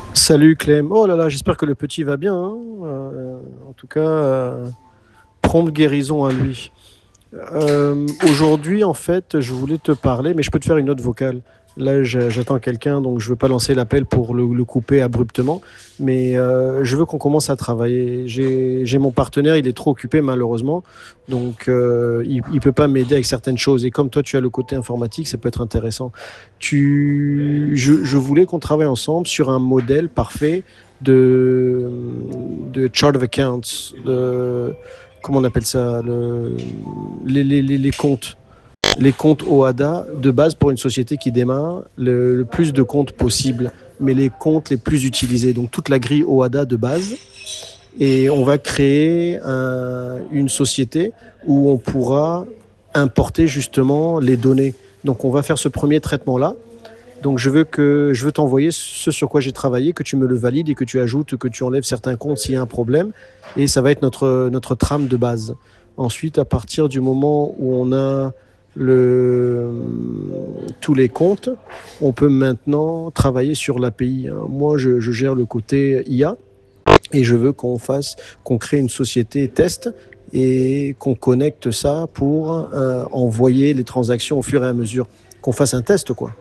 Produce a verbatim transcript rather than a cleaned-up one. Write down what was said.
Salut Clem. Oh là là, j'espère que le petit va bien, hein. Euh, en tout cas, euh, prompte guérison à lui. Euh, aujourd'hui, en fait, je voulais te parler, mais je peux te faire une note vocale. Là, j'a- j'attends quelqu'un, donc je ne veux pas lancer l'appel pour le, le couper abruptement, mais euh, je veux qu'on commence à travailler. J'ai, j'ai mon partenaire, il est trop occupé malheureusement, donc euh, il ne peut pas m'aider avec certaines choses. Et comme toi, tu as le côté informatique, ça peut être intéressant. Tu, je, je voulais qu'on travaille ensemble sur un modèle parfait de, de chart of accounts, de, comment on appelle ça, le, les, les, les, les comptes. Les comptes O A D A de base pour une société qui démarre, le, le plus de comptes possible, mais les comptes les plus utilisés. Donc toute la grille O A D A de base. Et on va créer un- une société où on pourra importer justement les données. Donc on va faire ce premier traitement-là. Donc je veux que je veux t'envoyer ce sur quoi j'ai travaillé, que tu me le valides et que tu ajoutes, que tu enlèves certains comptes s'il y a un problème. Et ça va être notre, notre trame de base. Ensuite, à partir du moment où on a le, tous les comptes, on peut maintenant travailler sur l'A P I. Moi, je, je gère le côté I A et je veux qu'on fasse, qu'on crée une société test et qu'on connecte ça pour euh, envoyer les transactions au fur et à mesure, qu'on fasse un test, quoi.